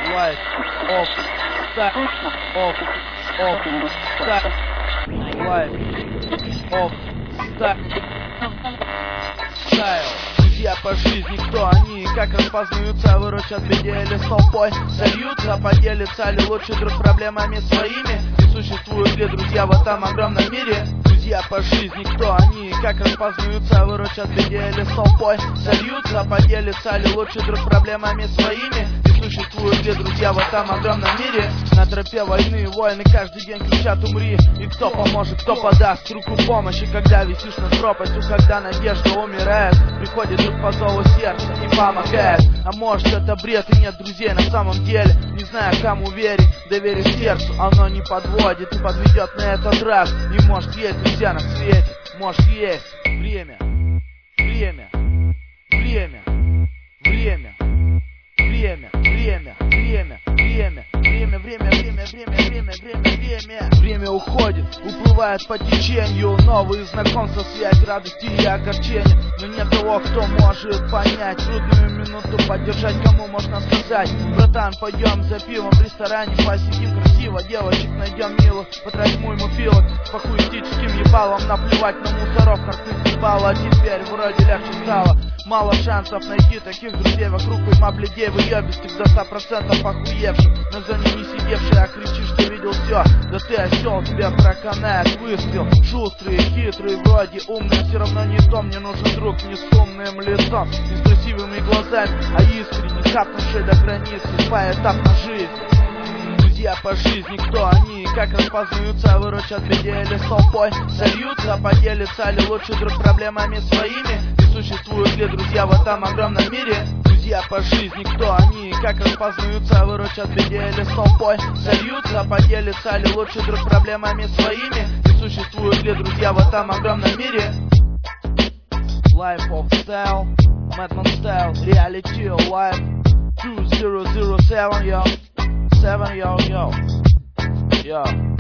Life of style. Of style. Life of style. Друзья по жизни, кто они, как распознаются, выручат в беде или с толпой сольются, поделятся ли лучший друг проблемами своими, и существуют ли друзья в этом огромном мире? Друзья по жизни, кто они, как распознаются, выручат в беде или с толпой сольются, поделятся ли лучший друг проблемами своими, и существуют ли друзья в этом огромном мире? На тропе войны воины каждый день кричат умри, и кто поможет, кто подаст руку помощи, когда висишь над пропастью, когда надежда умирает, приходит друг по зову сердца и помогает. А может это бред и нет друзей на самом деле, не знаю кому верить, доверие сердцу, оно не подводит и подведет на этот раз. И может есть друзья на свете, может есть время, время, время, время, время, время, время, время, время, время, время, время, время, время. Время уходит, уплывает по течению, новые знакомства, связь, радости и огорчения. Но нет того, кто может понять, трудную минуту поддержать, кому можно сказать: братан, пойдем за пивом в ресторане, посидим красиво, девочек найдем милых, потратим ему пилок, по хуистическим ебалам наплевать на мусоров, наркотик ебало, а теперь вроде легче стало. Мало шансов найти таких друзей вокруг, пойма бледей, выебистых до 100% охуевших, на зоне не сидевший, а кричишь, что видел все. Да ты осел, тебе проканает выстрел. Шустрые, хитрые, вроде умные, все равно не то. Мне нужен друг не с умным лицом, не с красивыми глазами, а искренне, капнувший до границы, поэтапно жизнь. Друзья по жизни, кто они, как распознаются, выручат в беде или с толпой сольются, поделятся ли лучший друг проблемами своими, и существуют ли друзья в этом огромном мире? Друзья по жизни, кто они, как распознаются, выручат в беде или с толпой сольются, поделятся ли лучший друг проблемами своими, и существуют ли друзья в этом огромном мире? Life of style, Madman style, reality of life, 2007, yo. 7, yo.